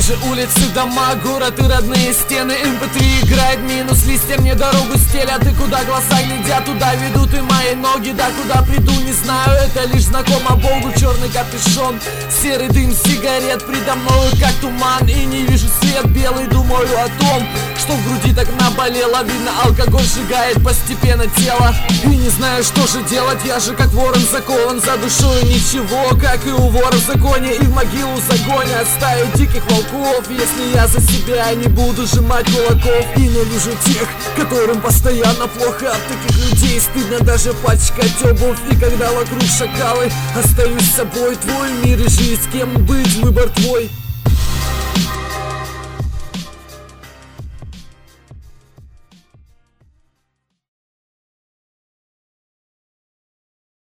же улицы, дома, город и родные стены. МП3 играет минус, листья мне дорогу стелят. И куда глаза глядят, туда ведут и мои ноги. Да куда приду, не знаю, это лишь знакомо Богу. Черный капюшон, серый дым сигарет предо мною как туман. И не вижу свет белый, думаю о том, что в груди так наболело. Видно, алкоголь сжигает постепенно тело. И не знаю, что же делать, я же как ворон закован. За душой ничего, как и у вора в законе. И в могилу загонят стаю диких волков, если я за себя не буду сжимать кулаков. И ненавижу тех, которым постоянно плохо. От таких людей стыдно даже пачкать обувь. И когда вокруг шакалы, остаюсь собой. Твой мир и жизнь, кем быть, выбор твой.